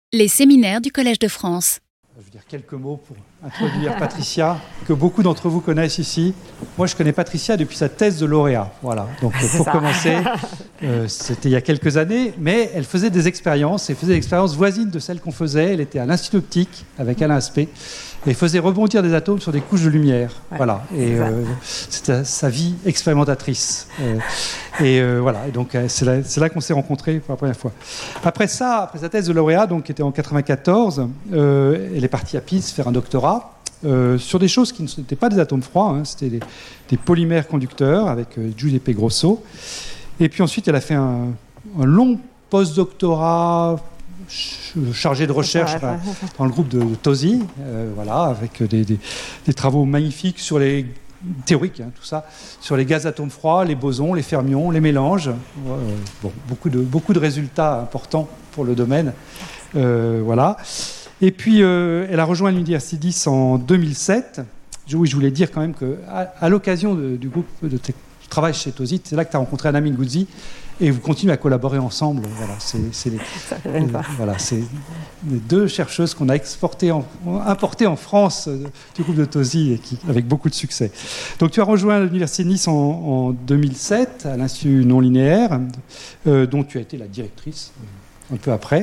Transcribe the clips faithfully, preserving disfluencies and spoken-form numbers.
Les séminaires du Collège de France. Je veux dire quelques mots pour introduire Patricia, que beaucoup d'entre vous connaissent ici. Moi, je connais Patricia depuis sa thèse de lauréat. Voilà. Donc, pour ça. commencer, euh, c'était il y a quelques années, mais elle faisait des expériences, elle faisait des expériences voisines de celles qu'on faisait. Elle était à l'Institut optique avec Alain Aspect et faisait rebondir des atomes sur des couches de lumière. Ouais, voilà. Et euh, c'était sa vie expérimentatrice. Euh, et euh, voilà. Et donc, c'est là, c'est là qu'on s'est rencontrés pour la première fois. Après ça, après sa thèse de lauréat, donc, qui était en quatre-vingt-quatorze, euh, elle est partie à Pise faire un doctorat. Euh, sur des choses qui n'étaient pas des atomes froids, hein, c'était des, des polymères conducteurs avec euh, Giuseppe Grosso. Et puis ensuite, elle a fait un, un long post-doctorat ch chargé de recherche ouais, ouais, ouais. dans le groupe de, de Tosi, euh, voilà, avec des, des, des travaux magnifiques sur les théoriques, hein, tout ça, sur les gaz atomes froids, les bosons, les fermions, les mélanges. Euh, bon, beaucoup de, beaucoup de résultats importants pour le domaine. Euh, voilà. Et puis, euh, elle a rejoint l'Université dix en deux mille sept. Je, oui, je voulais dire quand même qu'à à, l'occasion de, du groupe de travail chez Tosi, c'est là que tu as rencontré Anna Minguzzi et vous continuez à collaborer ensemble. Voilà, c'est, c'est les, les, voilà, c'est les deux chercheuses qu'on a exportées en, importées en France euh, du groupe de Tosi et qui, avec beaucoup de succès. Donc, tu as rejoint l'Université de Nice en, en deux mille sept à l'Institut non linéaire, euh, dont tu as été la directrice un peu après.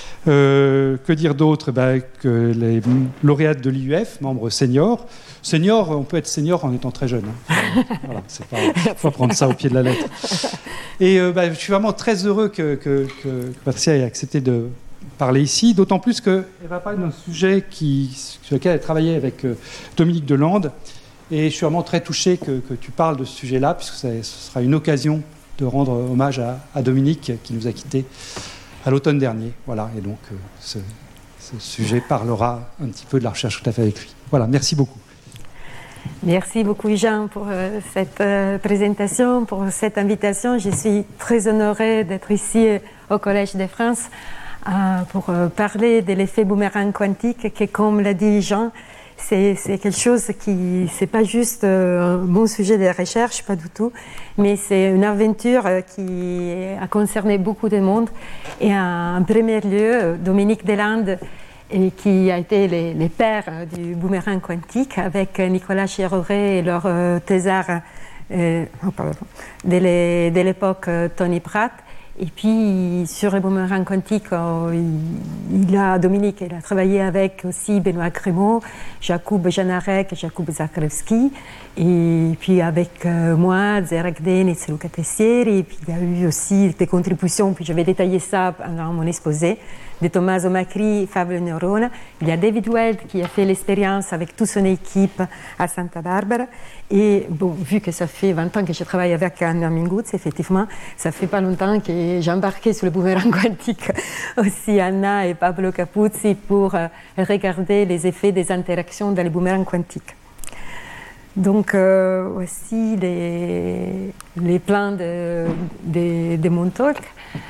Euh, que dire d'autre? Ben, que les lauréates de l'I U F, membres seniors. Senior, on peut être senior en étant très jeune. Hein. Voilà, c'est pas, faut pas prendre ça au pied de la lettre. Et euh, ben, je suis vraiment très heureux que, que, que Patricia ait accepté de parler ici, d'autant plus qu'elle va parler d'un sujet qui, sur lequel elle travaillait avec euh, Dominique Delande. Et je suis vraiment très touché que, que tu parles de ce sujet-là, puisque ça, ce sera une occasion de rendre hommage à, à Dominique, qui nous a quittés à l'automne dernier. Voilà, et donc euh, ce, ce sujet parlera un petit peu de la recherche que tu as fait avec lui. Voilà, merci beaucoup. Merci beaucoup Jean pour euh, cette euh, présentation, pour cette invitation. Je suis très honorée d'être ici au Collège de France euh, pour euh, parler de l'effet boomerang quantique, qui, comme l'a dit Jean, c'est, c'est quelque chose qui, c'est pas juste euh, un bon sujet de recherche, pas du tout, mais c'est une aventure euh, qui a concerné beaucoup de monde. Et en, en premier lieu, Dominique Delande, et qui a été les, les pères du boomerang quantique avec Nicolas Chiroré et leur euh, thésard euh, oh, de, de l'époque euh, Tony Pratt. Et puis, sur le boomerang quantique, euh, il, il a, Dominique, il a travaillé avec aussi Benoît Crémaux, Jakub Janarek, Jakub Zakrevski, et puis avec euh, moi, Zerek Denis et Luca Tessieri, et puis il y a eu aussi des contributions, puis je vais détailler ça dans mon exposé, de Tommaso Macri et Fabio Neurona. Il y a David Weld qui a fait l'expérience avec toute son équipe à Santa Barbara. Et bon, vu que ça fait vingt ans que je travaille avec Anna Minguzzi, effectivement, ça fait pas longtemps que j'ai embarqué sur le boomerang quantique aussi Anna et Pablo Capuzzi pour euh, regarder les effets des interactions dans les boomerangs quantiques. Donc, euh, aussi les, les plans de, de, de mon talk.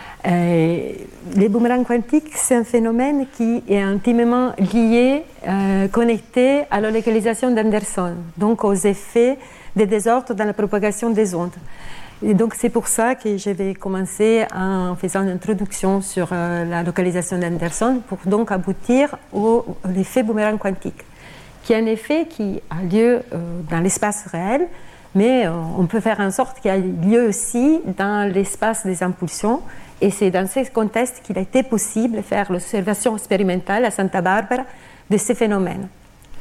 Euh, les boomerangs quantiques, c'est un phénomène qui est intimement lié, euh, connecté à la localisation d'Anderson, donc aux effets des désordres dans la propagation des ondes. Et donc c'est pour ça que je vais commencer en faisant une introduction sur euh, la localisation d'Anderson pour donc aboutir à l'effet boomerang quantique, qui est un effet qui a lieu euh, dans l'espace réel, mais euh, on peut faire en sorte qu'il y ait lieu aussi dans l'espace des impulsions. Et c'est dans ce contexte qu'il a été possible de faire l'observation expérimentale à Santa Barbara de ces phénomènes.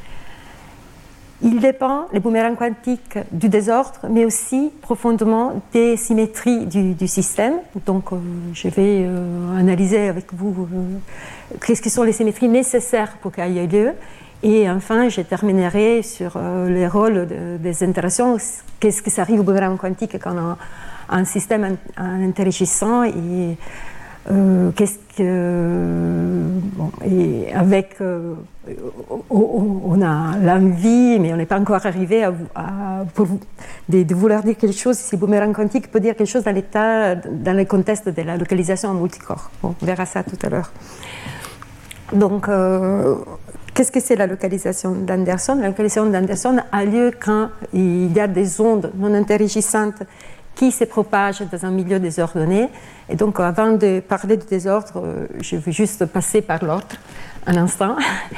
Il dépend, le boomerang quantique, du désordre, mais aussi profondément des symétries du, du système. Donc, euh, je vais euh, analyser avec vous euh, qu'est-ce que sont les symétries nécessaires pour qu'il y ait lieu. Et enfin, je terminerai sur euh, les rôles de, des interactions. Qu'est-ce que ça arrive au boomerang quantique quand on a un système interagissant et euh, qu'est-ce que bon, et avec euh, on, on a l'envie, mais on n'est pas encore arrivé à, à pour, de, de vouloir dire quelque chose. Si boomerang quantique peut dire quelque chose dans l'état, dans le contexte de la localisation en multicorps. Bon, on verra ça tout à l'heure. Donc, euh, qu'est-ce que c'est la localisation d'Anderson? La localisation d'Anderson a lieu quand il y a des ondes non interagissantes qui se propage dans un milieu désordonné. Et donc, avant de parler du désordre, je vais juste passer par l'ordre un instant.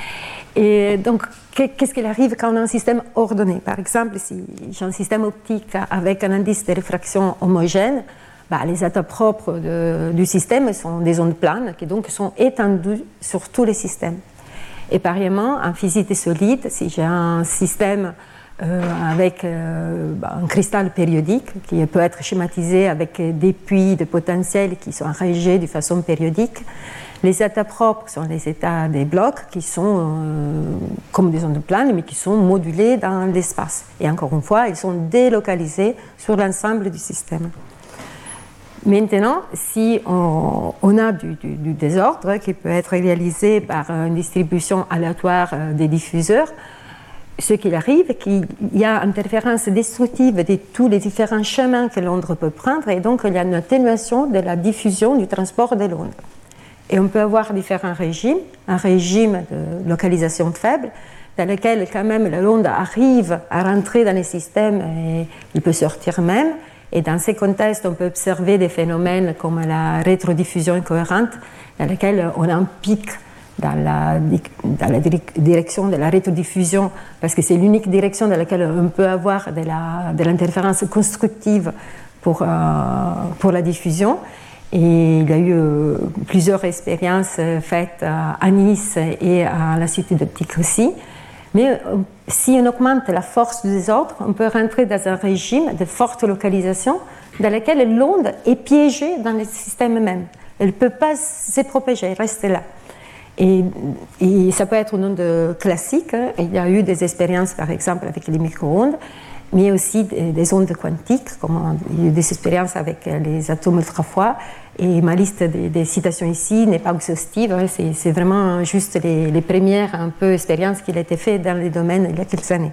Et donc, qu'est-ce qu'il arrive quand on a un système ordonné? Par exemple, si j'ai un système optique avec un indice de réfraction homogène, bah, les états propres de, du système sont des ondes planes qui donc sont étendues sur tous les systèmes. Et pareillement, en physique des solides, si j'ai un système euh, avec euh, bah, un cristal périodique qui peut être schématisé avec des puits de potentiel qui sont arrangés de façon périodique, les états propres sont les états des blocs qui sont euh, comme des ondes planes, mais qui sont modulés dans l'espace. Et encore une fois, ils sont délocalisés sur l'ensemble du système. Maintenant, si on, on a du, du, du désordre qui peut être réalisé par une distribution aléatoire des diffuseurs, ce qu'il arrive, c'est qu'il y a interférence destructive de tous les différents chemins que l'onde peut prendre, et donc il y a une atténuation de la diffusion du transport de l'onde. Et on peut avoir différents régimes, un régime de localisation faible, dans lequel quand même l'onde arrive à rentrer dans les systèmes et il peut sortir même. Et dans ces contextes, on peut observer des phénomènes comme la rétrodiffusion incohérente, dans lequel on a un pic dans la, dans la direction de la rétrodiffusion, parce que c'est l'unique direction dans laquelle on peut avoir de, la, de l'interférence constructive pour, euh, pour la diffusion. Et il y a eu euh, plusieurs expériences euh, faites à, à Nice et à l'Institut d'optique aussi. Mais euh, si on augmente la force du désordre, on peut rentrer dans un régime de forte localisation dans lequel l'onde est piégée dans le système même. Elle ne peut pas se propager, elle reste là. Et, et ça peut être une onde classique. Hein. Il y a eu des expériences, par exemple, avec les micro-ondes, mais aussi des, des ondes quantiques, comme il y a eu des expériences avec les atomes ultra-froids. Et ma liste des, des citations ici n'est pas exhaustive, hein. c'est, c'est vraiment juste les, les premières un peu expériences qui ont été faites dans les domaines il y a quelques années.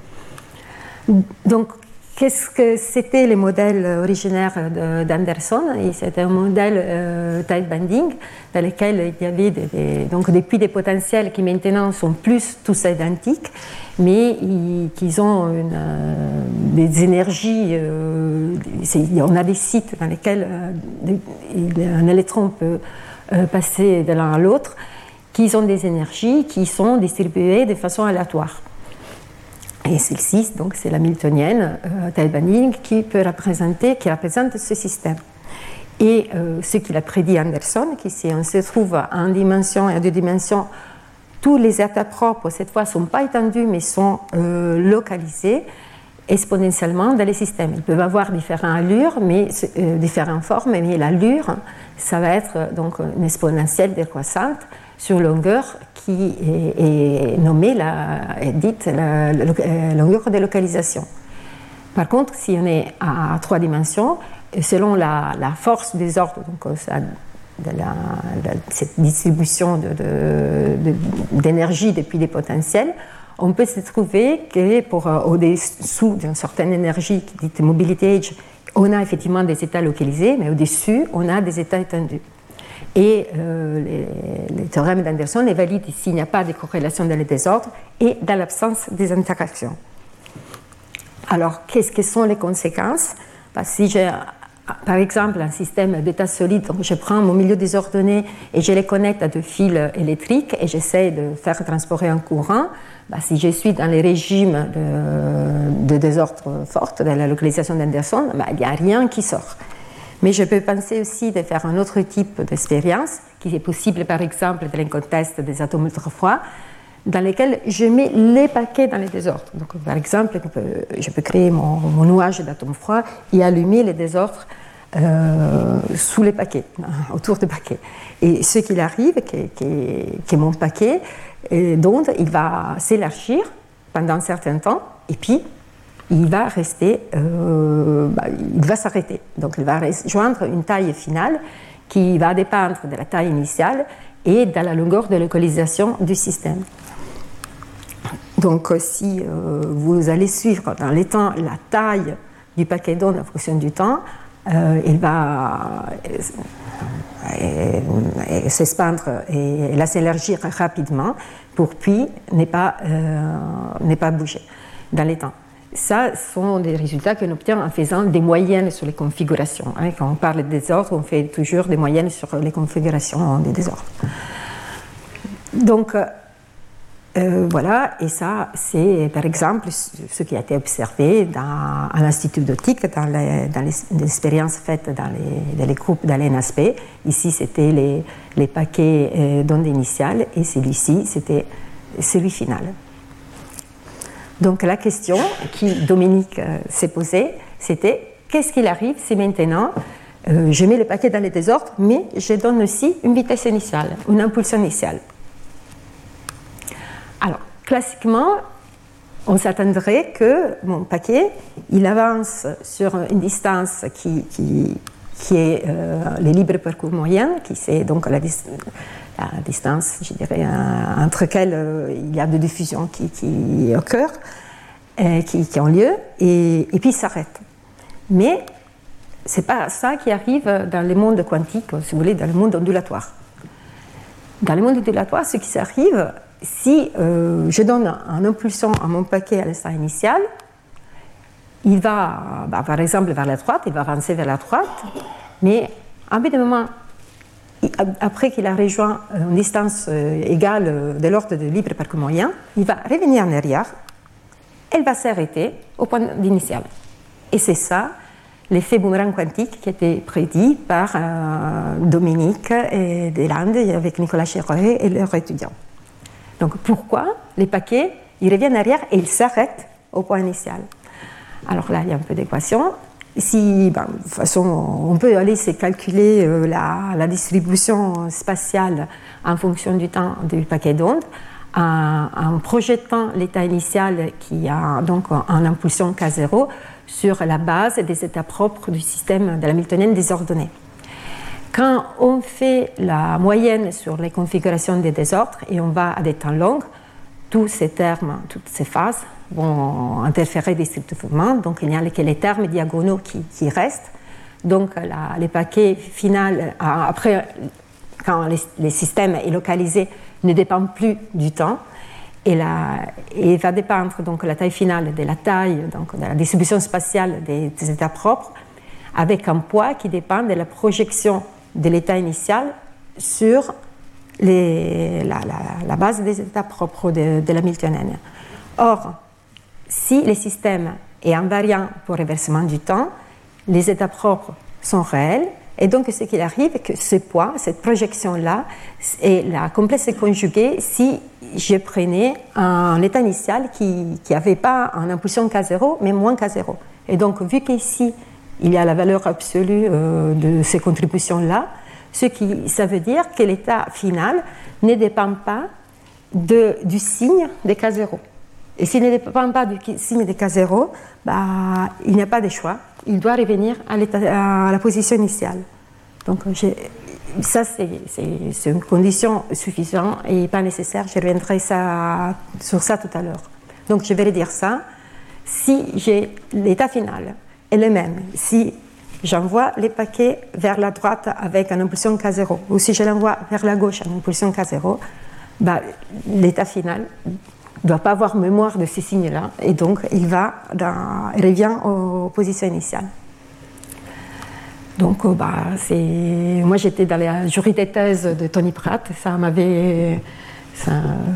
Donc, qu'est-ce que c'était les modèles originaires de, d'Anderson? C'était un modèle euh, type bending dans lequel il y avait des, des, donc des puits de potentiel qui maintenant sont plus tous identiques, mais qui ont une, euh, des énergies. Euh, on a des sites dans lesquels euh, un électron peut euh, passer de l'un à l'autre, qui ont des énergies qui sont distribuées de façon aléatoire. Et celle-ci, donc, c'est la Miltonienne, euh, type bending, qui peut représenter, qui représente ce système. Et euh, ce qu'il a prédit Anderson, qui si on se trouve en dimension et en deux dimensions, tous les états propres, cette fois, ne sont pas étendus, mais sont euh, localisés exponentiellement dans les systèmes. Ils peuvent avoir différentes allures, mais, euh, différentes formes, mais l'allure, ça va être donc une exponentielle décroissante sur longueur qui est, est nommée, la, est dite la, la, la longueur de localisation. Par contre, si on est à trois dimensions, selon la, la force des ordres, donc ça, de la, de cette distribution de, de, de, d'énergie depuis les potentiels, on peut se trouver que pour euh, au-dessous d'une certaine énergie qui dit mobility age, on a effectivement des états localisés, mais au-dessus, on a des états étendus. Et euh, les, les théorèmes d'Anderson les valident s'il n'y a pas de corrélation dans les désordres et dans l'absence des interactions. Alors, qu'est-ce que sont les conséquences? Parce que si j'ai par exemple un système d'état solide, donc je prends mon milieu désordonné et je les connecte à deux fils électriques et j'essaie de faire transporter un courant, bah, si je suis dans les régimes de, de désordre fort, de la localisation d'Anderson, bah, il n'y a rien qui sort. Mais je peux penser aussi de faire un autre type d'expérience, qui est possible par exemple dans le contexte des atomes ultra-froids, dans lesquels je mets les paquets dans les désordres. Donc, par exemple, je peux, je peux créer mon, mon nuage d'atomes froids et allumer les désordres euh, sous les paquets, autour des paquets. Et ce qu'il arrive, que mon paquet d'onde, il va s'élargir pendant un certain temps, et puis il va rester, euh, bah, il va s'arrêter. Donc, il va rejoindre une taille finale qui va dépendre de la taille initiale et de la longueur de localisation du système. Donc, si euh, vous allez suivre dans les temps la taille du paquet d'ondes en fonction du temps, euh, il va euh, s'expandre et, et s'élargir rapidement pour puis ne pas, euh, ne pas bouger dans les temps. ça sont des résultats qu'on obtient en faisant des moyennes sur les configurations. Hein. Quand on parle de désordre, on fait toujours des moyennes sur les configurations des désordres. Donc, euh, voilà, et ça, c'est par exemple ce qui a été observé dans, à l'Institut d'optique, dans, les, dans les, les expériences faites dans les, dans les groupes d'A L E N A S P. Ici, c'était les, les paquets euh, d'ondes initiales, et celui-ci, c'était celui final. Donc la question que Dominique euh, s'est posée, c'était qu'est-ce qu'il arrive si maintenant euh, je mets le paquet dans les désordres, mais je donne aussi une vitesse initiale, une impulsion initiale. Alors, classiquement, on s'attendrait que mon paquet, il avance sur une distance qui, qui, qui est euh, le libre parcours moyen, qui c'est donc la, dis la distance, je dirais, euh, entre lesquelles euh, il y a de diffusion qui, qui occurrent, euh, qui, qui ont lieu, et, et puis s'arrête. Mais ce n'est pas ça qui arrive dans le monde quantique, si vous voulez, dans le monde ondulatoire. Dans le monde ondulatoire, ce qui s'arrive, si euh, je donne un impulsion à mon paquet à l'instant initial, il va, bah, par exemple, vers la droite, il va avancer vers la droite, mais à un bout de moment, après qu'il a rejoint une distance euh, égale euh, de l'ordre de libre parcours moyen, il va revenir en arrière, elle va s'arrêter au point d'initial. Et c'est ça l'effet boomerang quantique qui a été prédit par euh, Dominique et Deslandes avec Nicolas Chéret et leurs étudiants. Donc pourquoi les paquets, ils reviennent en arrière et ils s'arrêtent au point initial? Alors là, il y a un peu d'équation. Si, ben, de toute façon, on peut aller se calculer euh, la, la distribution spatiale en fonction du temps du paquet d'ondes en, en projetant l'état initial qui a donc en impulsion K zéro sur la base des états propres du système de la Hamiltonienne désordonnée. Quand on fait la moyenne sur les configurations des désordres et on va à des temps longs, tous ces termes, toutes ces phases vont interférer destructivement, donc il n'y a que les termes diagonaux qui, qui restent. Donc la, les paquets final, après, quand les, les systèmes est localisé, ne dépendent plus du temps, et, la, et va dépendre donc la taille finale de la taille, donc de la distribution spatiale des, des états propres, avec un poids qui dépend de la projection de l'état initial sur les, la, la, la base des états propres de, de la Hamiltonienne. Or, si le système est invariant pour réversement du temps, les états propres sont réels, et donc ce qu'il arrive, que ce poids, cette projection-là, est la complexe conjuguée si je prenais un état initial qui n'avait pas en impulsion K zéro, mais moins K zéro. Et donc, vu qu'ici, il y a la valeur absolue euh, de ces contributions-là, ce qui, ça veut dire que l'état final ne dépend pas de, du signe de K zéro. Et s'il ne dépend pas du signe de K zéro, bah, il n'y a pas de choix. Il doit revenir à, à la position initiale. Donc, ça, c'est une condition suffisante et pas nécessaire. Je reviendrai ça, sur ça tout à l'heure. Donc, je vais dire ça. Si j'ai l'état final est le même, si j'envoie les paquets vers la droite avec une impulsion K zéro, ou si je l'envoie vers la gauche en impulsion K zéro, bah, l'état final ne doit pas avoir mémoire de ces signes-là, et donc il, va dans, il revient aux positions initiales. Donc, bah, moi j'étais dans la jury de thèse de Tony Pratt, ça m'avait ça,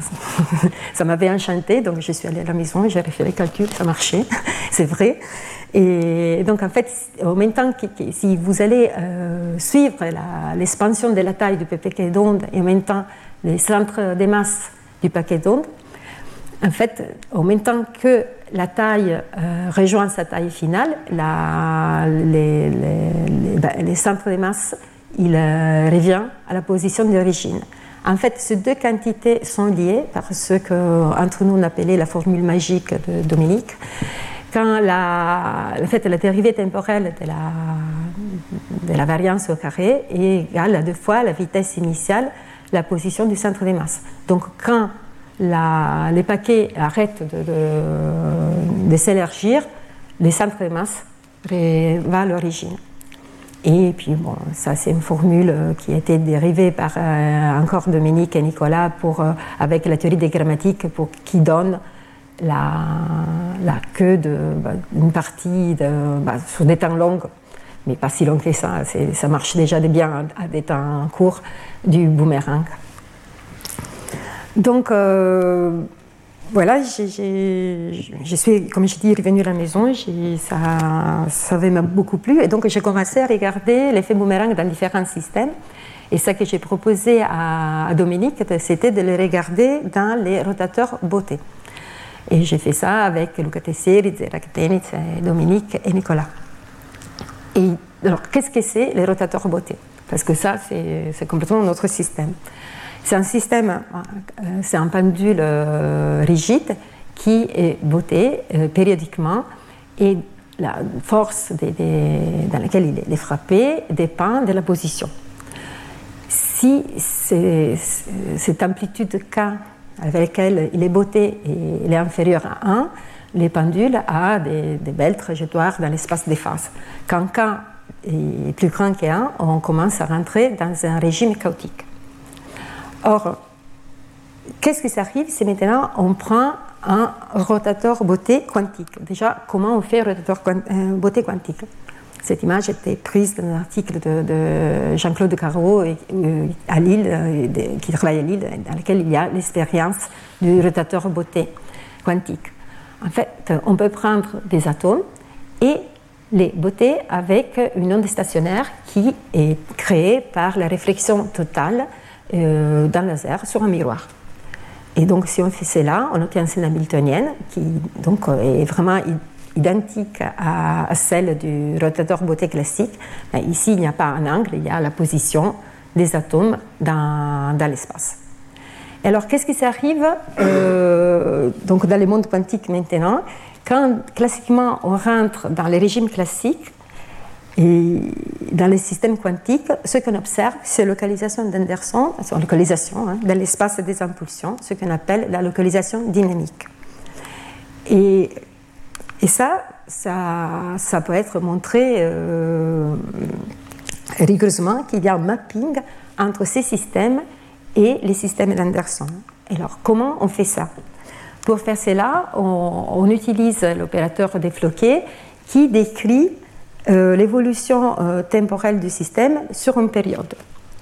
ça m'avait enchanté, donc je suis allée à la maison, j'ai refait les calculs, ça marchait, c'est vrai. Et donc en fait, en même temps que, que si vous allez euh, suivre l'expansion de la taille du paquet d'ondes et en même temps les centres des masses du paquet d'ondes, en fait, en même temps que la taille euh, rejoint sa taille finale, la, les, les, les, ben, les centres de masse, il euh, revient à la position d'origine. En fait, ces deux quantités sont liées par ce qu'entre nous on appelait la formule magique de Dominique. Quand la, en fait, la dérivée temporelle de la, de la variance au carré est égale à deux fois la vitesse initiale, la position du centre des masses. Donc, quand La, les paquets arrêtent de, de, de s'élargir, le centre de masse va à l'origine. Et puis, bon, ça, c'est une formule qui a été dérivée par euh, encore Dominique et Nicolas pour, euh, avec la théorie des grammatiques pour, qui donne la, la queue d'une partie de, bah, sur des temps longs, mais pas si long que ça, ça marche déjà bien à des temps courts, du boomerang. Donc, euh, voilà, j'ai, j'ai, je suis, comme je dis, revenue à la maison, ça, ça avait beaucoup plu, et donc j'ai commencé à regarder l'effet boomerang dans différents systèmes. Et ce que j'ai proposé à, à Dominique, c'était de le regarder dans les rotateurs Beauté. Et j'ai fait ça avec Luca Tessieri, Zerak Tenitz, Dominique et Nicolas. Et alors, qu'est-ce que c'est les rotateurs Beauté? Parce que ça, c'est, c'est complètement notre système. C'est un système, c'est un pendule euh, rigide qui est botté euh, périodiquement, et la force des, des, dans laquelle il est frappé dépend de la position. Si c'est, cette amplitude K avec laquelle il est botté et il est inférieur à un, le pendule a des, des belles trajectoires dans l'espace des phases. Quand K est plus grand que un, on commence à rentrer dans un régime chaotique. Or, qu'est-ce qui s'arrive si maintenant on prend un rotateur Beauté quantique? Déjà, comment on fait un rotateur euh, Beauté quantique? Cette image était prise dans un article de, de Jean-Claude Carreau euh, à Lille, euh, de, qui travaille à Lille, dans lequel il y a l'expérience du rotateur Beauté quantique. En fait, on peut prendre des atomes et les botter avec une onde stationnaire qui est créée par la réflexion totale euh, d'un laser sur un miroir. Et donc, si on fait cela, on obtient une scène hamiltonienne qui donc, est vraiment identique à, à celle du rotateur Beauté classique. Mais ici, il n'y a pas un angle, il y a la position des atomes dans, dans l'espace. Alors, qu'est-ce qui s'arrive euh, donc dans le monde quantique maintenant? Quand classiquement on rentre dans les régimes classiques et dans les systèmes quantiques, ce qu'on observe, c'est la localisation d'Anderson, c'est localisation hein, dans l'espace des impulsions, ce qu'on appelle la localisation dynamique. Et, et ça, ça, ça peut être montré euh, rigoureusement qu'il y a un mapping entre ces systèmes et les systèmes d'Anderson. Alors, comment on fait ça? Pour faire cela, on, on utilise l'opérateur défloqué qui décrit euh, l'évolution euh, temporelle du système sur une période.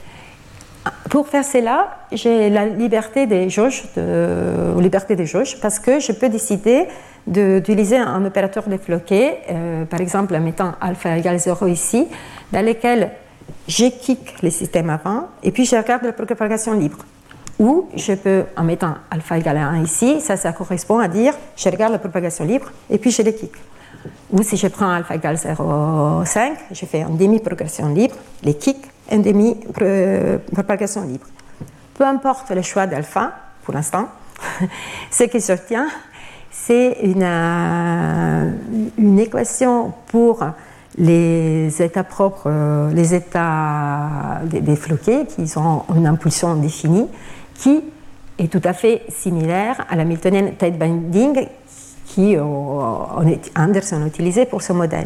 Pour faire cela, j'ai la liberté des jauges, de, liberté des jauges parce que je peux décider d'utiliser un opérateur défloqué, euh, par exemple en mettant alpha égale zéro ici, dans lequel je kick les systèmes avant et puis je regarde la propagation libre. Ou je peux, en mettant alpha égale à un ici, ça, ça correspond à dire je regarde la propagation libre et puis je les kick. Ou si je prends alpha égale zéro virgule cinq, je fais une demi-propagation libre, les kick, une demi-propagation libre. Peu importe le choix d'alpha, pour l'instant, ce qui s'obtient, c'est une, euh, une équation pour les états propres, les états défloqués, qui ont une impulsion définie, qui est tout à fait similaire à la Hamiltonienne tight binding qui euh, Anderson a utilisé pour ce modèle.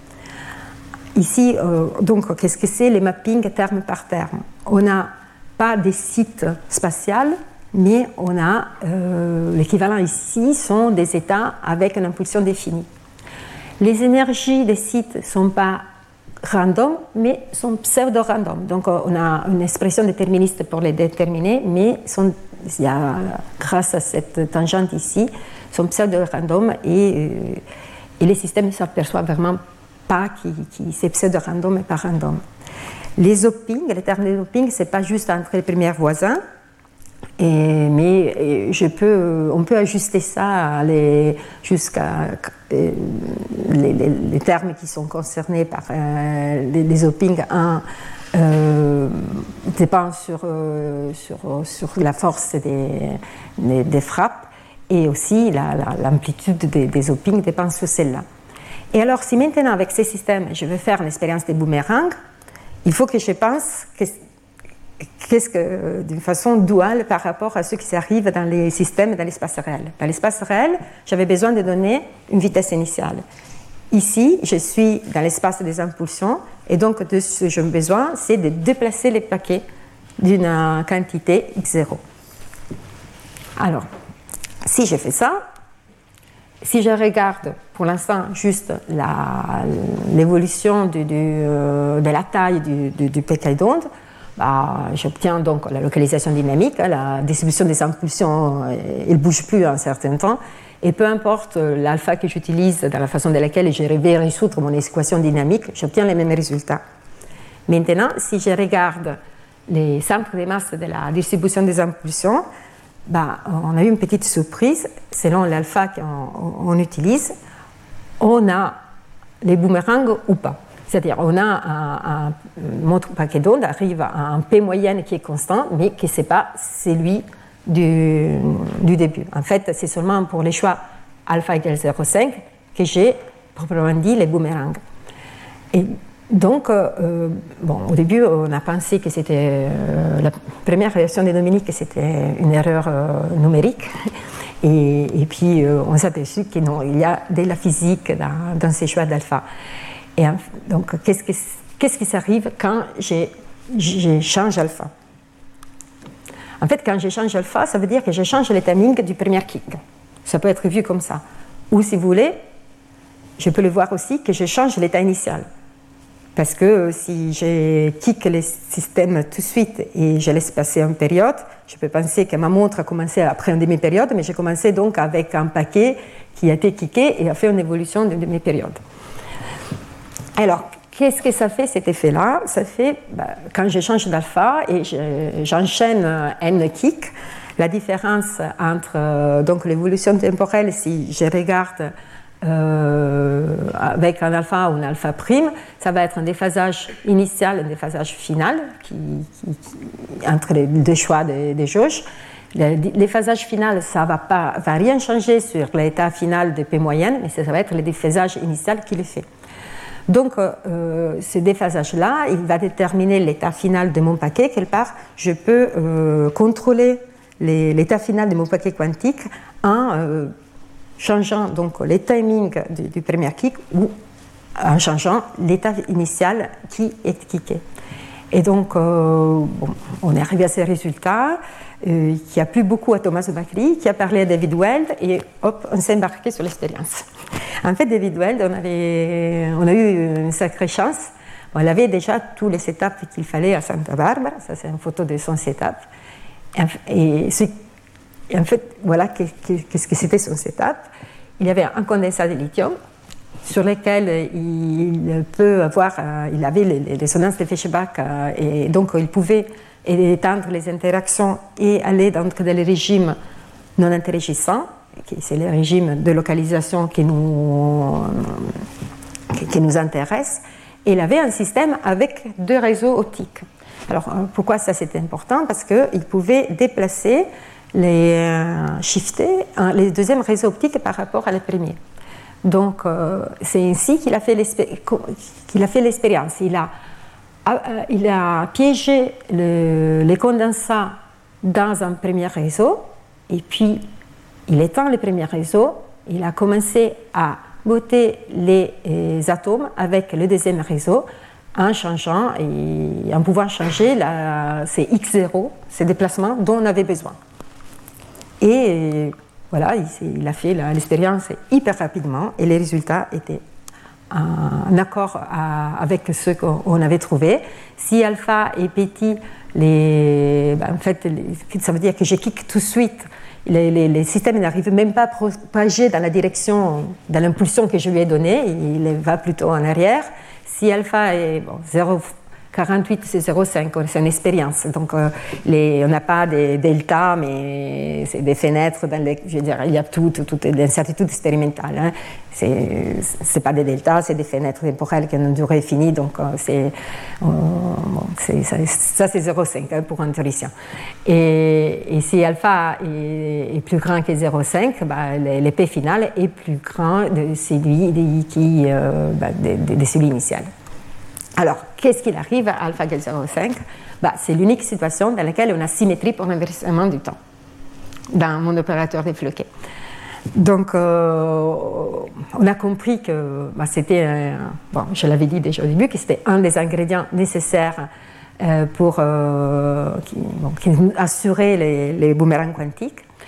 Ici, euh, donc, qu'est-ce que c'est les mappings terme par terme? On n'a pas des sites spatials, mais on a euh, l'équivalent ici sont des états avec une impulsion définie. Les énergies des sites ne sont pas random, mais sont pseudo-random. Donc, on a une expression déterministe pour les déterminer, mais sont, il y a, grâce à cette tangente ici, sont pseudo-random et, et les systèmes ne s'aperçoivent vraiment pas que c'est pseudo-random et pas random. Les zappings, les termes de zapping, ce n'est pas juste entre les premiers voisins, et, mais je peux, on peut ajuster ça jusqu'à les, les, les termes qui sont concernés par euh, les, les zappings. Un euh, dépend sur, euh, sur, sur la force des, des, des frappes et aussi la, la, l'amplitude des, des zappings dépend sur celle-là. Et alors, si maintenant avec ces systèmes, je veux faire l'expérience des boomerangs, il faut que je pense que qu'est-ce que, d'une façon duale par rapport à ce qui arrive dans les systèmes dans l'espace réel. Dans l'espace réel, j'avais besoin de donner une vitesse initiale. Ici, je suis dans l'espace des impulsions, et donc de ce que j'ai besoin, c'est de déplacer les paquets d'une quantité x zéro. Alors, si je fais ça, si je regarde pour l'instant juste l'évolution de, de, de la taille du, du, du pécule d'onde, bah, j'obtiens donc la localisation dynamique, la distribution des impulsions, il ne bouge plus un certain temps, et peu importe l'alpha que j'utilise dans la façon de laquelle je vais résoudre mon équation dynamique, j'obtiens les mêmes résultats. Maintenant, si je regarde les centres de masse de la distribution des impulsions, bah, on a eu une petite surprise. Selon l'alpha qu'on on utilise, on a les boomerangs ou pas. C'est-à-dire on a un, un notre paquet d'ondes arrive à un P moyenne qui est constant, mais qui n'est pas celui du, du début. En fait, c'est seulement pour les choix alpha égale zéro virgule cinq que j'ai proprement dit les boomerangs. Et donc, euh, bon, au début, on a pensé que c'était euh, la première réaction de Dominique, que c'était une erreur euh, numérique. Et, et puis, euh, on s'est aperçu que non, il y a de la physique dans, dans ces choix d'alpha. Et donc, qu'est-ce, que, qu'est-ce qui s'arrive quand je change alpha? En fait, quand je change alpha, ça veut dire que je change le timing du premier kick. Ça peut être vu comme ça. Ou si vous voulez, je peux le voir aussi que je change l'état initial. Parce que si je kick le système tout de suite et je laisse passer une période, je peux penser que ma montre a commencé après une demi-période, mais j'ai commencé donc avec un paquet qui a été kické et a fait une évolution d'une demi-période. Alors, qu'est-ce que ça fait cet effet-là? Ça fait, bah, quand je change d'alpha et je, j'enchaîne n kick, la différence entre euh, donc l'évolution temporelle, si je regarde euh, avec un alpha ou un alpha prime, ça va être un déphasage initial et un déphasage final qui, qui, qui, entre les deux choix des, des jauges. Le déphasage final, ça ne va, va rien changer sur l'état final de P moyenne, mais ça va être le déphasage initial qui le fait. Donc, euh, ce déphasage-là, il va déterminer l'état final de mon paquet. Quelque part, je peux euh, contrôler les, l'état final de mon paquet quantique en euh, changeant donc les timings du, du premier kick ou en changeant l'état initial qui est kické. Et donc, euh, bon, on est arrivé à ces résultats. Euh, qui a plu beaucoup à Thomas Bakri, qui a parlé à David Weld, et hop, on s'est embarqué sur l'expérience. En fait, David Weld, on, avait, on a eu une sacrée chance. On avait déjà tous les setups qu'il fallait à Santa Barbara. Ça, c'est une photo de son setup. Et, ce, et en fait, voilà qu'est-ce que c'était son setup. Il y avait un condensat de lithium sur lequel il peut avoir, il avait les résonances de Feshbach, et donc il pouvait et étendre les interactions et aller dans des régimes non interagissants, c'est le régime de localisation qui nous, qui nous intéresse. Et il avait un système avec deux réseaux optiques. Alors, pourquoi ça c'était important? Parce qu'il pouvait déplacer, les euh, shifter les deuxièmes réseaux optiques par rapport à les premiers. Donc, euh, c'est ainsi qu'il a fait l'expérience. Il a Il a piégé le, les condensats dans un premier réseau et puis il étend le premier réseau. Il a commencé à botter les, les atomes avec le deuxième réseau en changeant et en pouvant changer la, ces X zéro, ces déplacements dont on avait besoin. Et voilà, il, il a fait l'expérience hyper rapidement et les résultats étaient en accord à, avec ce qu'on avait trouvé. Si alpha est petit, les, ben en fait, les, ça veut dire que je kick tout de suite. Les, les, les systèmes n'arrivent même pas à propager dans la direction, dans l'impulsion que je lui ai donnée, il va plutôt en arrière. Si alpha est bon, zéro virgule quarante-huit, c'est zéro virgule cinq, c'est une expérience. Donc, euh, les, on n'a pas des deltas, mais c'est des fenêtres dans les, je veux dire, il y a tout, tout, tout l'incertitude expérimentale. Hein. C'est, c'est pas des deltas, c'est des fenêtres temporelles qui ont une durée finie. Donc, euh, c'est, euh, bon, c'est, ça, ça, c'est zéro virgule cinq hein, pour un théoricien. Et, et si alpha est, est plus grand que zéro virgule cinq, bah, l'épée finale est plus grand de celui, qui, euh, bah, de, de, de celui initial. Alors, qu'est-ce qu'il arrive à alpha égale zéro virgule cinq? Bah, c'est l'unique situation dans laquelle on a symétrie pour l'inversement du temps, dans mon opérateur défloqué. Donc, euh, on a compris que bah, c'était, euh, bon, je l'avais dit déjà au début, que c'était un des ingrédients nécessaires euh, pour euh, qui, bon, qui assurer les, les boomerangs quantiques.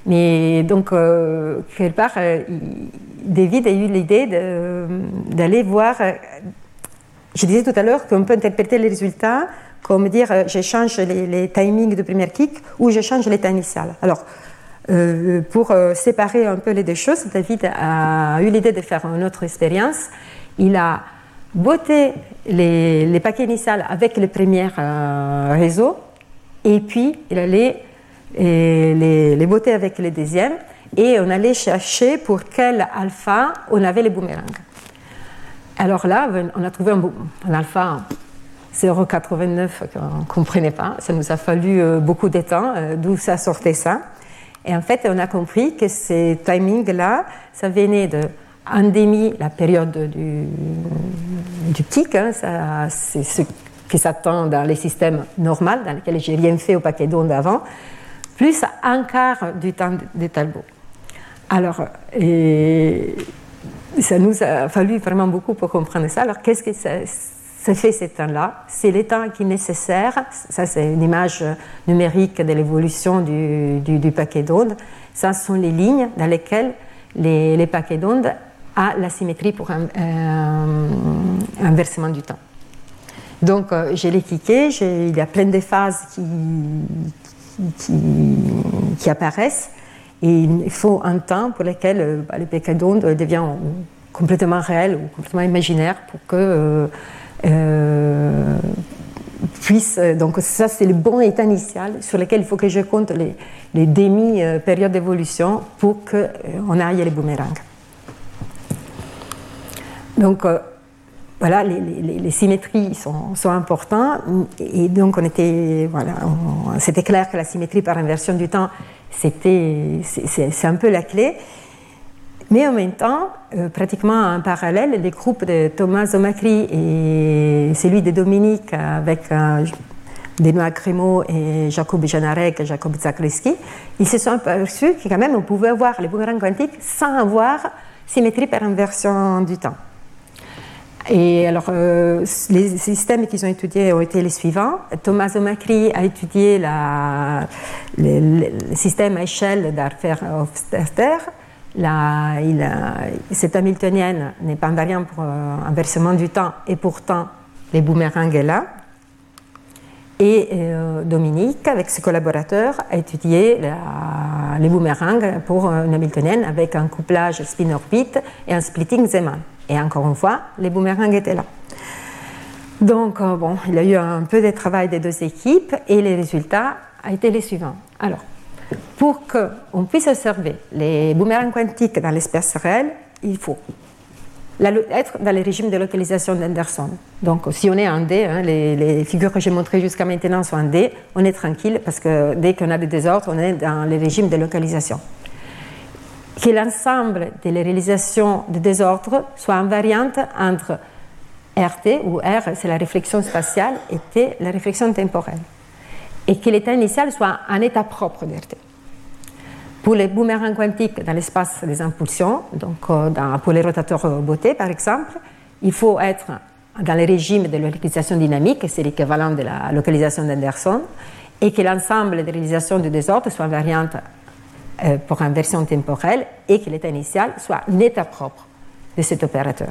Mais donc, euh, quelque part, euh, David a eu l'idée de, d'aller voir. Euh, je disais tout à l'heure qu'on peut interpréter les résultats comme dire euh, je change les, les timings de première kick ou je change l'état initial. Alors, euh, pour euh, séparer un peu les deux choses, David a eu l'idée de faire une autre expérience. Il a botté les, les paquets initiaux avec le premier euh, réseau et puis il allait et les, les botter avec les deuxièmes et on allait chercher pour quel alpha on avait les boomerangs. Alors là, on a trouvé un, un alpha zéro virgule quatre-vingt-neuf qu'on ne comprenait pas. Ça nous a fallu euh, beaucoup de temps, euh, d'où ça sortait ça. Et en fait, on a compris que ces timings-là, ça venait de un demi, la période du, du kick, hein, ça, c'est ce qui s'attend dans les systèmes normaux, dans lesquels j'ai rien fait au paquet d'ondes avant, plus un quart du temps de Talbot. Alors, et ça nous a fallu vraiment beaucoup pour comprendre ça. Alors, qu'est-ce que ça, ça fait ces temps-là? C'est les temps qui sont nécessaires. Ça, c'est une image numérique de l'évolution du, du, du paquet d'ondes. Ça sont les lignes dans lesquelles les, les paquets d'ondes ont la symétrie pour un, euh, un versement du temps. Donc, euh, je l'ai cliqué. J'ai, il y a plein de phases qui, qui, qui apparaissent. Et il faut un temps pour lequel bah, le paquet d'ondes devient complètement réel ou complètement imaginaire pour que euh, euh, puisse. Donc ça, c'est le bon état initial sur lequel il faut que je compte les, les demi-périodes d'évolution pour qu'on aille les boomerangs. Donc euh, voilà, les, les, les symétries sont, sont importantes et donc on était, voilà, on, c'était clair que la symétrie par inversion du temps, c'était, c'est, c'est un peu la clé. Mais en même temps, euh, pratiquement en parallèle, les groupes de Tommaso Macri et celui de Dominique avec euh, Benoît Crémeau et Jakub Janarek et Jakub Zakleski, ils se sont aperçus que quand même on pouvait avoir les boomerangs quantiques sans avoir symétrie par inversion du temps. Et alors, euh, les systèmes qu'ils ont étudiés ont été les suivants. Tommaso Macri a étudié la, le, le système à échelle d'Arfer-Hofstadter. La, il a, cette hamiltonienne n'est pas invariante pour euh, un versement du temps, et pourtant, les boomerangs est là. Et euh, Dominique, avec ses collaborateurs, a étudié la, les boomerangs pour une hamiltonienne avec un couplage spin-orbite et un splitting Zeeman. Et encore une fois, les boomerangs étaient là. Donc, euh, bon, il y a eu un peu de travail des deux équipes et les résultats ont été les suivants. Alors, pour qu'on puisse observer les boomerangs quantiques dans l'espace réel, il faut la, être dans le régime de localisation d'Anderson. Donc, si on est en D, hein, les, les figures que j'ai montrées jusqu'à maintenant sont en D, on est tranquille parce que dès qu'on a des désordres, on est dans le régime de localisation. Que l'ensemble des réalisations de désordre soit invariante entre R T, où R c'est la réflexion spatiale, et T la réflexion temporelle. Et que l'état initial soit un état propre de R T. Pour les boomerangs quantiques dans l'espace des impulsions, donc euh, dans, pour les rotateurs bottés par exemple, il faut être dans le régime de localisation dynamique, c'est l'équivalent de la localisation d'Anderson, et que l'ensemble des réalisations du désordre soit invariante euh, pour inversion temporelle et que l'état initial soit un état propre de cet opérateur.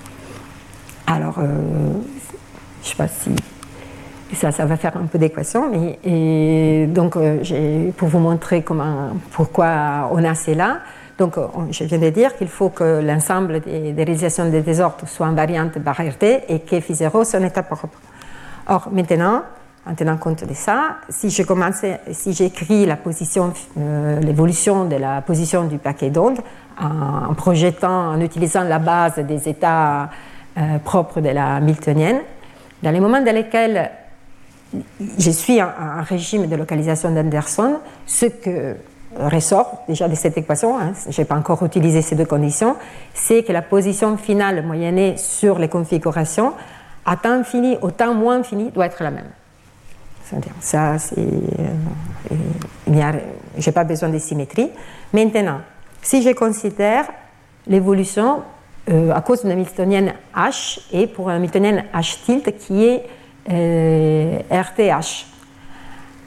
Alors, euh, je ne sais pas si ça, ça va faire un peu d'équation, mais et donc euh, j'ai, pour vous montrer comment, pourquoi on a cela. Donc, on, je viens de dire qu'il faut que l'ensemble des, des réalisations des désordres soit invariante par R T et que phi zéro soit un état propre. Or, maintenant, en tenant compte de ça, si je commence, si j'écris la position, euh, l'évolution de la position du paquet d'ondes en, en projetant, en utilisant la base des états euh, propres de la Hamiltonienne, dans les moments dans lesquels je suis en, en régime de localisation d'Anderson, ce que ressort déjà de cette équation, hein, je n'ai pas encore utilisé ces deux conditions, c'est que la position finale moyennée sur les configurations, à temps fini ou temps moins fini, doit être la même. C'est-à-dire, ça, c'est, euh, je n'ai pas besoin de symétrie. Maintenant, si je considère l'évolution euh, à cause d'une hamiltonienne H et pour une hamiltonienne H tilde qui est euh, R T H.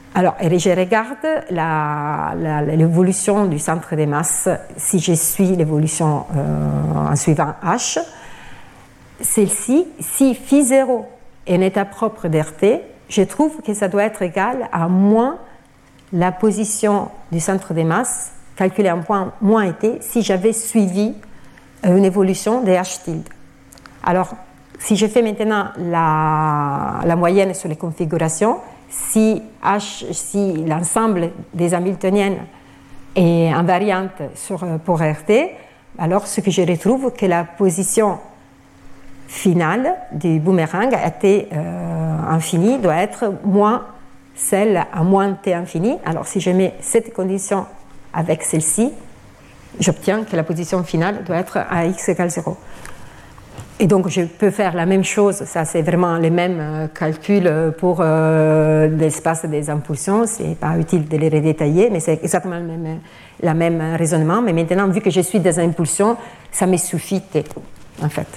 Alors, je regarde la, la, l'évolution du centre des masses. Si je suis l'évolution euh, en suivant H, celle-ci, si phi zéro est un état propre d'R T, je trouve que ça doit être égal à moins la position du centre des masses, calculée en point moins T, si j'avais suivi une évolution de H tilde. Alors, si je fais maintenant la, la moyenne sur les configurations, si, H, si l'ensemble des Hamiltoniennes est invariante sur, pour R T, alors ce que je retrouve, que la position finale du boomerang à T euh, infini doit être moins celle à moins T infini. Alors si je mets cette condition avec celle-ci, j'obtiens que la position finale doit être à x égale zéro. Et donc, je peux faire la même chose, ça c'est vraiment les mêmes euh, calculs pour euh, l'espace des impulsions, c'est pas utile de les redétailler, mais c'est exactement le même, la même raisonnement. Mais maintenant, vu que je suis des impulsions, ça me suffit T, en fait.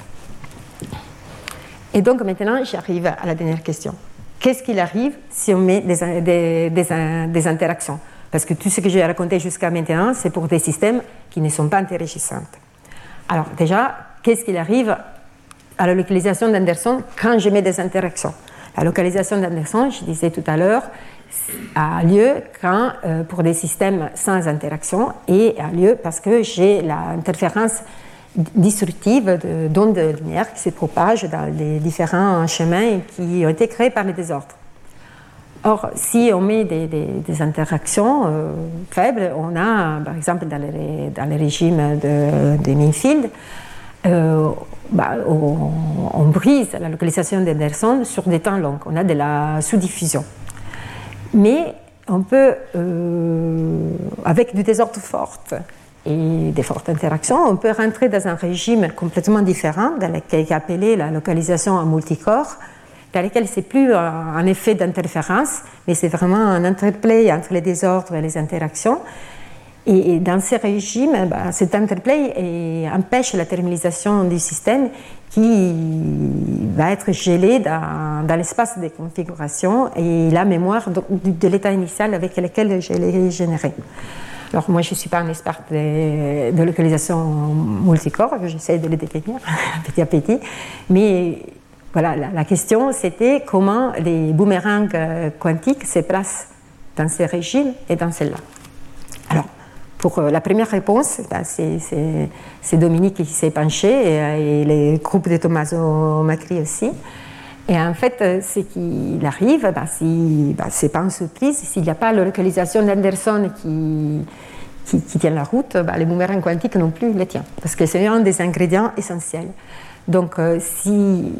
Et donc, maintenant, j'arrive à la dernière question. Qu'est-ce qu'il arrive si on met des, des, des, des interactions? Parce que tout ce que j'ai raconté jusqu'à maintenant, c'est pour des systèmes qui ne sont pas interagissants. Alors, déjà, qu'est-ce qu'il arrive à la localisation d'Anderson quand je mets des interactions? La localisation d'Anderson, je disais tout à l'heure, a lieu quand, euh, pour des systèmes sans interaction, et a lieu parce que j'ai l'interférence disruptive d'ondes linéaires qui se propagent dans les différents chemins qui ont été créés par les désordres. Or, si on met des, des, des interactions euh, faibles, on a, par exemple, dans les, dans les régimes de, de Minfield, euh, bah, on, on brise la localisation d'Anderson sur des temps longs. On a de la sous-diffusion. Mais on peut, euh, avec du désordre fort et des fortes interactions, on peut rentrer dans un régime complètement différent, dans lequel est appelé la localisation en multicorps, dans lequel ce n'est plus un effet d'interférence, mais c'est vraiment un interplay entre les désordres et les interactions. Et dans ces régimes, bah, cet interplay est, empêche la thermalisation du système qui va être gelé dans, dans l'espace des configurations et la mémoire de, de l'état initial avec lequel je l'ai généré. Alors moi, je ne suis pas un expert de, de localisation multicorps, j'essaie de le définir petit à petit, mais voilà, la, la question c'était comment les boomerangs quantiques se placent dans ces régimes et dans celle-là. Alors, pour la première réponse, ben c'est Dominique qui s'est penché et, et les groupes de Tommaso Macri aussi. Et en fait, ce qu'il arrive, ben, si, ben, c'est pas une surprise, s'il n'y a pas la localisation d'Anderson qui, qui, qui tient la route, ben, les boomerangs quantiques non plus les tiennent, parce que c'est un des ingrédients essentiels. Donc, euh, si,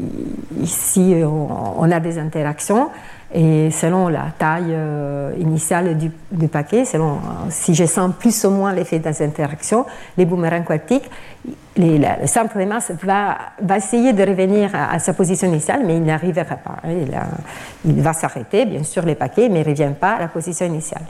si on, on a des interactions, et selon la taille euh, initiale du, du paquet, selon, euh, si je sens plus ou moins l'effet des interactions, les boomerangs quantiques, les, la, le centre de masse va, va essayer de revenir à, à sa position initiale, mais il n'arrivera pas. Hein, il, a, il va s'arrêter, bien sûr, les paquets, mais il ne revient pas à la position initiale.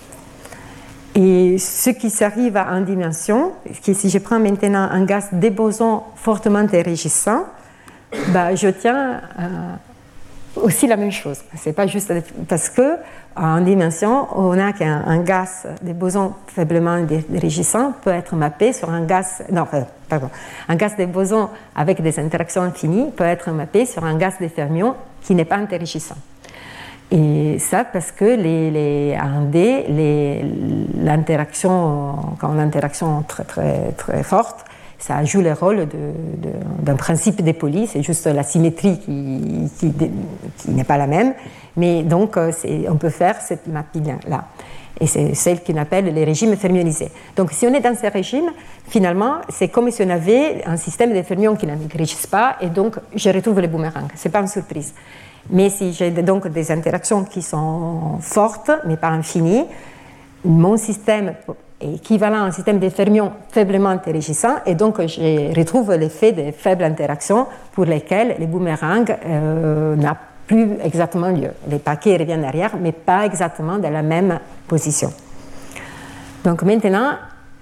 Et ce qui s'arrive à une dimension, que si je prends maintenant un gaz de boson fortement interagissant, bah, je tiens euh, aussi la même chose. C'est pas juste parce que en dimension, on a qu'un un gaz de boson faiblement interagissant peut être mappé sur un gaz, non, pardon, un gaz de boson avec des interactions infinies peut être mappé sur un gaz de fermions qui n'est pas interagissant. Et ça parce que les, les, en D, l'interaction, quand l'interaction très, très, très forte, ça joue le rôle d'un principe dépoli, c'est juste la symétrie qui, qui, qui n'est pas la même, mais donc on peut faire cette mapping-là. Et c'est celle qu'on appelle les régimes fermionisés. Donc si on est dans ces régimes, finalement, c'est comme si on avait un système de fermions qui n'interagissent pas, et donc je retrouve les boomerangs. Ce n'est pas une surprise. Mais si j'ai donc des interactions qui sont fortes, mais pas infinies, mon système est équivalent à un système de fermions faiblement interagissant, et donc je retrouve l'effet de faibles interactions pour lesquelles les boomerangs euh, n'ont plus exactement lieu. Les paquets reviennent arrière, mais pas exactement dans la même position. Donc maintenant,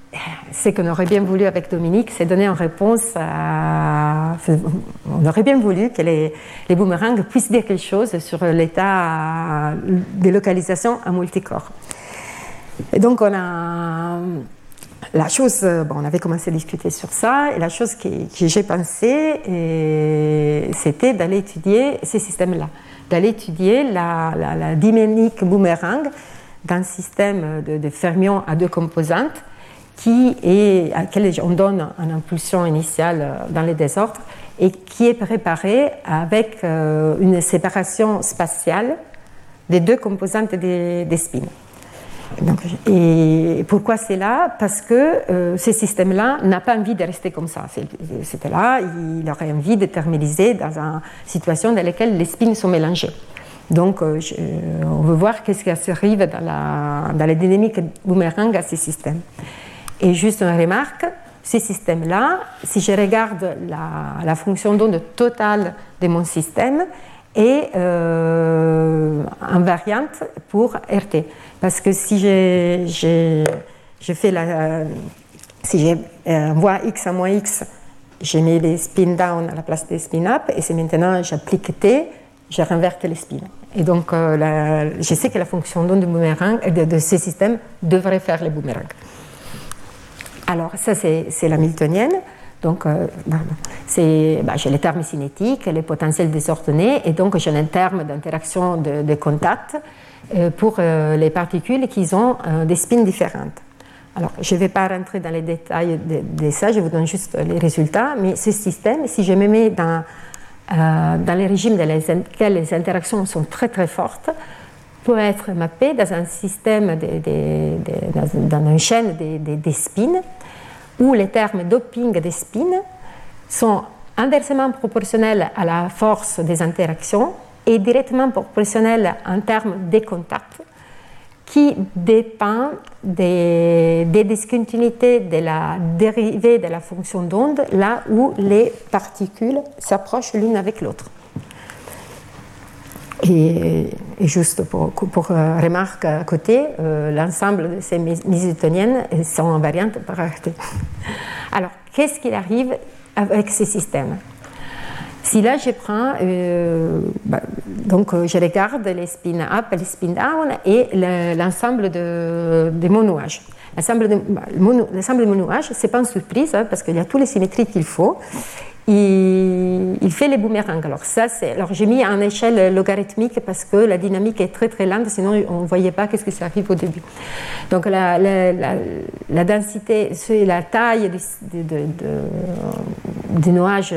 ce qu'on aurait bien voulu avec Dominique, c'est donner une réponse à... On aurait bien voulu que les, les boomerangs puissent dire quelque chose sur l'état de localisation à multicorps. Et donc, on a... La chose, bon, on avait commencé à discuter sur ça, et la chose que, que j'ai pensé, c'était d'aller étudier ces systèmes-là, d'aller étudier la, la, la dynamique boomerang d'un système de, de fermions à deux composantes qui est, à laquelle on donne une impulsion initiale dans les désordres et qui est préparé avec euh, une séparation spatiale des deux composantes des, des spins. Donc, et pourquoi c'est là? Parce que euh, ce système-là n'a pas envie de rester comme ça. C'était là, il aurait envie de thermaliser dans une situation dans laquelle les spins sont mélangés. Donc, euh, je, on veut voir qu'est-ce qui arrive dans la, dans la dynamique boomerang à ces systèmes. Et juste une remarque, ces systèmes-là, si je regarde la, la fonction d'onde totale de mon système, est euh, invariante pour R T. Parce que si je, je, je fais la, si j'envoie x à moins x, je mets les spin down à la place des spin up, et si maintenant j'applique T, je renverse les spins. Et donc, euh, la, je sais que la fonction d'onde de, boomerang, de, de ces systèmes devrait faire les boomerangs. Alors, ça, c'est, c'est la Hamiltonienne. Donc, euh, c'est, bah, j'ai les termes cinétiques, les potentiels désordonnés, et donc j'ai un terme d'interaction de, de contact euh, pour euh, les particules qui ont euh, des spins différentes. Alors, je ne vais pas rentrer dans les détails de, de ça, je vous donne juste les résultats, mais ce système, si je me mets dans, euh, dans les régimes dans lesquels les interactions sont très très fortes, peut être mappé dans un système, de, de, de, dans, dans une chaîne de, de, de spins, où les termes doping des spins sont inversement proportionnels à la force des interactions et directement proportionnels en termes de contacts, qui dépend des, des discontinuités de la dérivée de la fonction d'onde, là où les particules s'approchent l'une avec l'autre. Et, et juste pour, pour euh, remarque à côté, euh, l'ensemble de ces Hamiltoniennes sont invariantes par R T. Alors, qu'est-ce qui arrive avec ces systèmes? Si là, je prends, euh, bah, donc je regarde les spin up, les spin down et le, l'ensemble de, de mon nuage. L'ensemble de, bah, mon, l'ensemble de mon nuage, ce n'est pas une surprise, hein, parce qu'il y a toutes les symétries qu'il faut. Il, il fait les boomerangs. Alors, ça, c'est, alors j'ai mis en échelle logarithmique parce que la dynamique est très très lente, sinon on ne voyait pas qu'est-ce qui s'arrive au début. Donc la, la, la, la densité, c'est la taille du, de, de, de, du nuage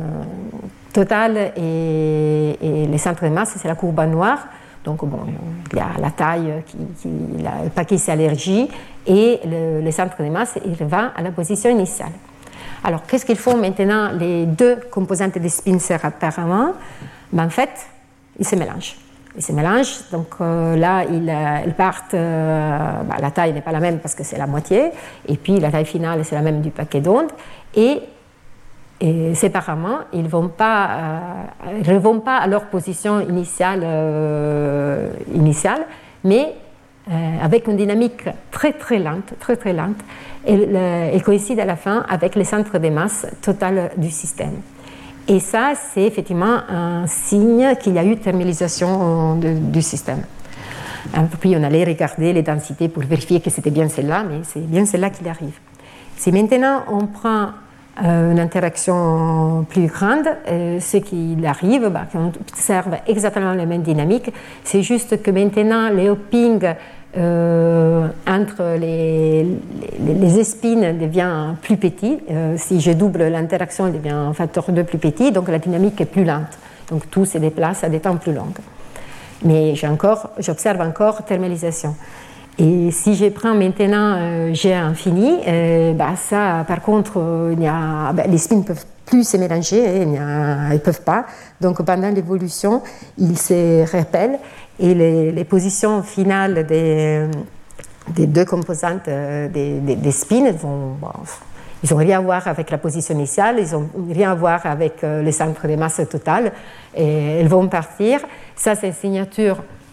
total et, et les centres de masse, c'est la courbe noire. Donc bon, il y a la taille, qui, qui, le paquet s'allergie et le, le centre de masse, il va à la position initiale. Alors, qu'est-ce qu'ils font maintenant les deux composantes des spins séparément? Ben, en fait, ils se mélangent. Ils se mélangent, donc euh, là, ils, euh, ils partent, euh, ben, la taille n'est pas la même parce que c'est la moitié, et puis la taille finale, c'est la même du paquet d'ondes, et, et séparément, ils ne vont pas, euh, vont pas à leur position initiale, euh, initiale mais Euh, avec une dynamique très très lente, très très lente, et elle coïncide à la fin avec le centre de masse total du système. Et ça, c'est effectivement un signe qu'il y a eu thermalisation de, du système. Et puis on allait regarder les densités pour vérifier que c'était bien celle-là, mais c'est bien celle-là qui arrive. Si maintenant on prend euh, une interaction plus grande, euh, ce qui arrive, bah, qu'on observe exactement la même dynamique, c'est juste que maintenant les hoppings euh, entre les, les, les spins devient plus petit. Euh, si je double l'interaction, il devient un facteur deux plus petit, donc la dynamique est plus lente. Donc tout se déplace à des temps plus longs. Mais j'ai encore, j'observe encore thermalisation. Et si je prends maintenant euh, G infini, euh, bah ça, par contre, euh, il y a, bah, les spins ne peuvent plus se mélanger, ils ne peuvent pas. Donc pendant l'évolution, ils se repellent et les, les positions finales des, des deux composantes euh, des, des, des spins vont... Bon, ils n'ont rien à voir avec la position initiale, ils n'ont rien à voir avec euh, le centre de masse total, et elles vont partir. Ça, c'est une signature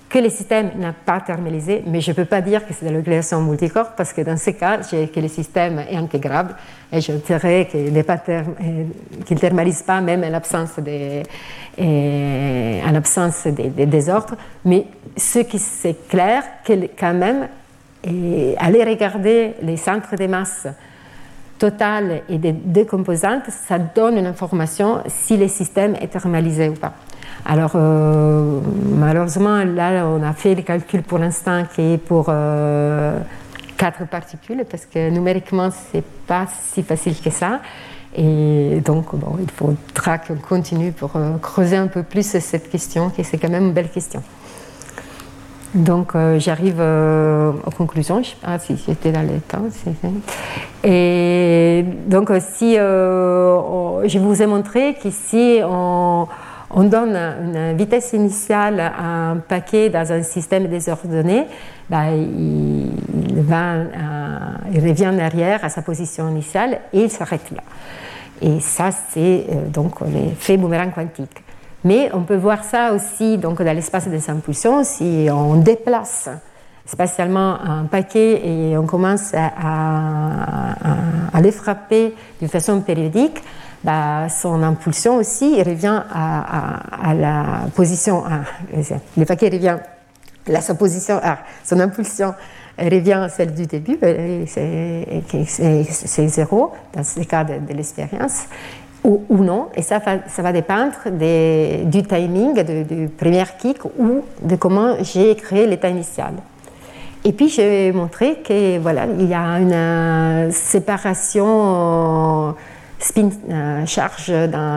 que le système n'a pas thermalisé, mais je ne peux pas dire que c'est de la localisation multicorps parce que dans ce cas, j'ai que le système est intégrable et je dirais qu'il n'est pas therm- qu'il ne thermalise pas même en l'absence des, en l'absence des, des désordres. Mais ce qui c'est clair, que quand même, et aller regarder les centres de masse total et des deux composantes, ça donne une information si le système est thermalisé ou pas. Alors, euh, malheureusement, là, on a fait les calculs pour l'instant qui est pour euh, quatre particules, parce que numériquement, ce n'est pas si facile que ça. Et donc, bon, il faudra qu'on continue pour euh, creuser un peu plus cette question, qui c'est quand même une belle question. Donc, euh, j'arrive euh, aux conclusions. Je ne sais pas si j'étais dans le temps. Et donc, si euh, on, je vous ai montré qu'ici, on, on donne une vitesse initiale à un paquet dans un système désordonné, ben, il, il, va, euh, il revient en arrière à sa position initiale et il s'arrête là. Et ça, c'est euh, donc l'effet boomerang quantique. Mais on peut voir ça aussi donc, dans l'espace des impulsions, si on déplace spatialement un paquet et on commence à, à, à le frapper de façon périodique, bah, son impulsion aussi revient à, à, à la position A. Le paquet revient à sa position A. Son impulsion revient à celle du début, c'est, c'est, c'est zéro dans le cas de, de l'expérience. Ou, ou non, et ça va, ça va dépendre des, du timing, de, du premier kick ou de comment j'ai créé l'état initial. Et puis j'ai montré que voilà, il y a une séparation spin-charge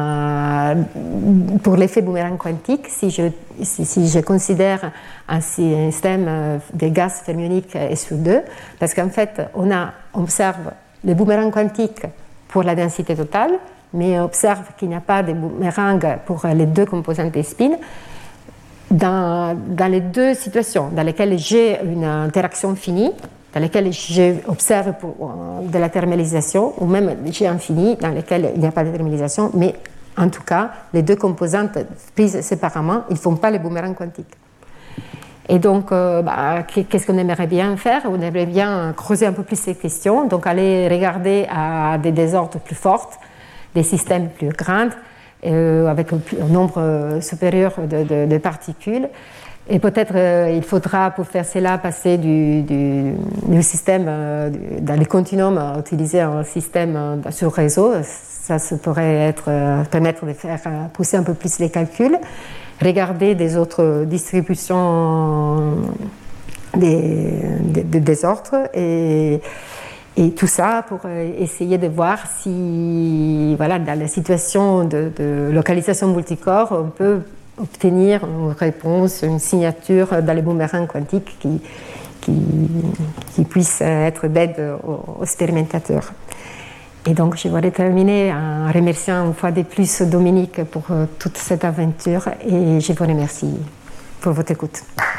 pour l'effet boomerang quantique. Si je, si, si je considère un système de gaz fermionique S U deux, parce qu'en fait, on, a, on observe le boomerang quantique pour la densité totale, mais on observe qu'il n'y a pas de boomerang pour les deux composantes des spins. Dans, dans les deux situations dans lesquelles j'ai une interaction finie, dans lesquelles j'observe de la thermalisation, ou même j'ai infini, dans lesquelles il n'y a pas de thermalisation, mais en tout cas, les deux composantes prises séparément, ils ne font pas le boomerang quantique. Et donc, euh, bah, qu'est-ce qu'on aimerait bien faire? On aimerait bien creuser un peu plus ces questions, donc aller regarder à des désordres plus forts, des systèmes plus grands, euh, avec un, un nombre supérieur de, de, de particules. Et peut-être euh, il faudra pour faire cela passer du, du, du système euh, dans les continuums, à utiliser un système euh, sur réseau. Ça, ça pourrait être, euh, permettre de faire euh, pousser un peu plus les calculs, regarder des autres distributions des, des, des désordres et Et tout ça pour essayer de voir si, voilà, dans la situation de, de localisation multicorps, on peut obtenir une réponse, une signature dans les boomerangs quantiques qui, qui, qui puisse être d'aide aux, aux expérimentateurs. Et donc, je voudrais terminer en remerciant une fois de plus Dominique pour toute cette aventure et je vous remercie pour votre écoute.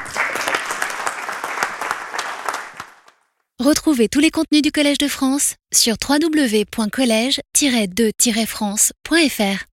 Retrouvez tous les contenus du Collège de France sur w w w point collège tiret de tiret france point f r.